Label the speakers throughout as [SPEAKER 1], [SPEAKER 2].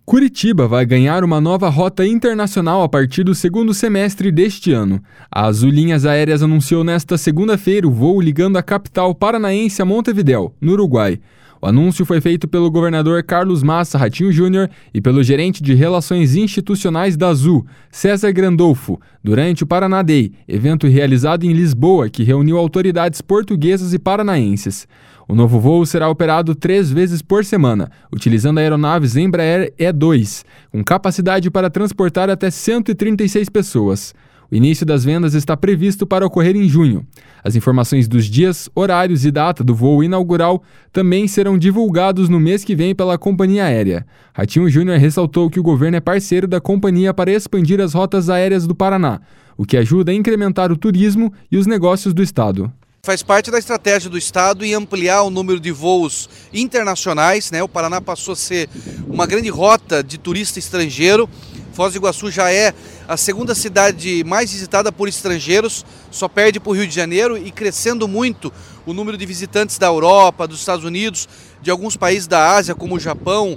[SPEAKER 1] Curitiba vai ganhar uma nova rota internacional a partir do segundo semestre deste ano. A Azul Linhas Aéreas anunciou nesta segunda-feira o voo ligando a capital paranaense a Montevidéu, no Uruguai. O anúncio foi feito pelo governador Carlos Massa Ratinho Júnior e pelo gerente de Relações Institucionais da Azul, César Grandolfo, durante o Paraná Day, evento realizado em Lisboa que reuniu autoridades portuguesas e paranaenses. O novo voo será operado 3 vezes por semana, utilizando aeronaves Embraer E2, com capacidade para transportar até 136 pessoas. O início das vendas está previsto para ocorrer em junho. As informações dos dias, horários e data do voo inaugural também serão divulgados no mês que vem pela companhia aérea. Ratinho Júnior ressaltou que o governo é parceiro da companhia para expandir as rotas aéreas do Paraná, o que ajuda a incrementar o turismo e os negócios do estado.
[SPEAKER 2] Faz parte da estratégia do Estado em ampliar o número de voos internacionais, né? O Paraná passou a ser uma grande rota de turista estrangeiro. Foz do Iguaçu já é a segunda cidade mais visitada por estrangeiros, só perde para o Rio de Janeiro, e crescendo muito o número de visitantes da Europa, dos Estados Unidos, de alguns países da Ásia, como o Japão.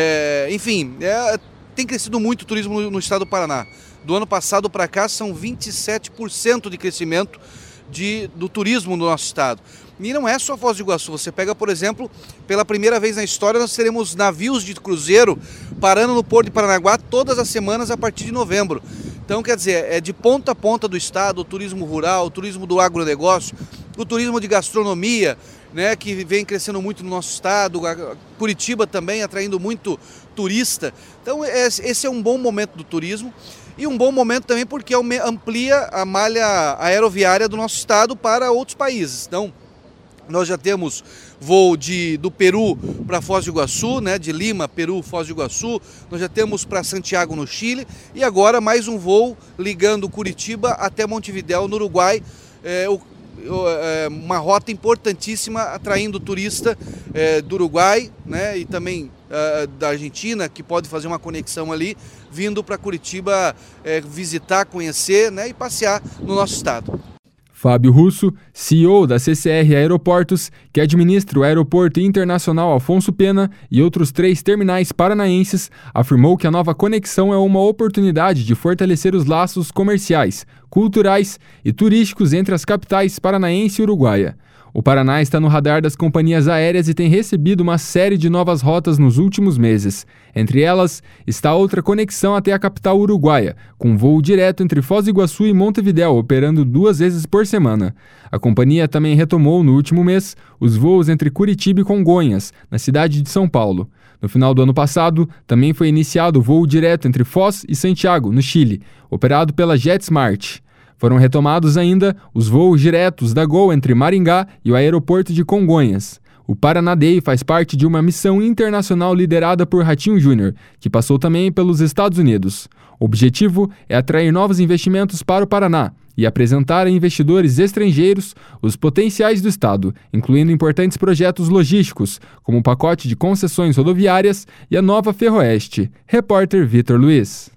[SPEAKER 2] Tem crescido muito o turismo no estado do Paraná. Do ano passado para cá são 27% de crescimento do turismo no nosso estado. E não é só Foz do Iguaçu. Você pega, por exemplo, pela primeira vez na história nós teremos navios de cruzeiro parando no Porto de Paranaguá todas as semanas a partir de novembro. Então, quer dizer, é de ponta a ponta do estado, o turismo rural, o turismo do agronegócio, o turismo de gastronomia, né, que vem crescendo muito no nosso estado, Curitiba também atraindo muito turista. Então esse é um bom momento do turismo e um bom momento também porque amplia a malha aeroviária do nosso estado para outros países. Então nós já temos voo do Peru para Foz do Iguaçu, né, de Lima, Peru, Foz do Iguaçu, nós já temos para Santiago, no Chile, e agora mais um voo ligando Curitiba até Montevidéu, no Uruguai, uma rota importantíssima, atraindo turista do Uruguai, né, e também da Argentina, que pode fazer uma conexão ali, vindo para Curitiba visitar, conhecer, né, e passear no nosso estado.
[SPEAKER 1] Fábio Russo, CEO da CCR Aeroportos, que administra o Aeroporto Internacional Afonso Pena e outros 3 terminais paranaenses, afirmou que a nova conexão é uma oportunidade de fortalecer os laços comerciais, culturais e turísticos entre as capitais paranaense e uruguaia. O Paraná está no radar das companhias aéreas e tem recebido uma série de novas rotas nos últimos meses. Entre elas, está outra conexão até a capital uruguaia, com voo direto entre Foz do Iguaçu e Montevidéu, operando 2 vezes por semana. A companhia também retomou, no último mês, os voos entre Curitiba e Congonhas, na cidade de São Paulo. No final do ano passado, também foi iniciado o voo direto entre Foz e Santiago, no Chile, operado pela JetSmart. Foram retomados ainda os voos diretos da Gol entre Maringá e o aeroporto de Congonhas. O Paraná Day faz parte de uma missão internacional liderada por Ratinho Júnior, que passou também pelos Estados Unidos. O objetivo é atrair novos investimentos para o Paraná e apresentar a investidores estrangeiros os potenciais do estado, incluindo importantes projetos logísticos, como o pacote de concessões rodoviárias e a nova Ferroeste. Repórter Vitor Luiz.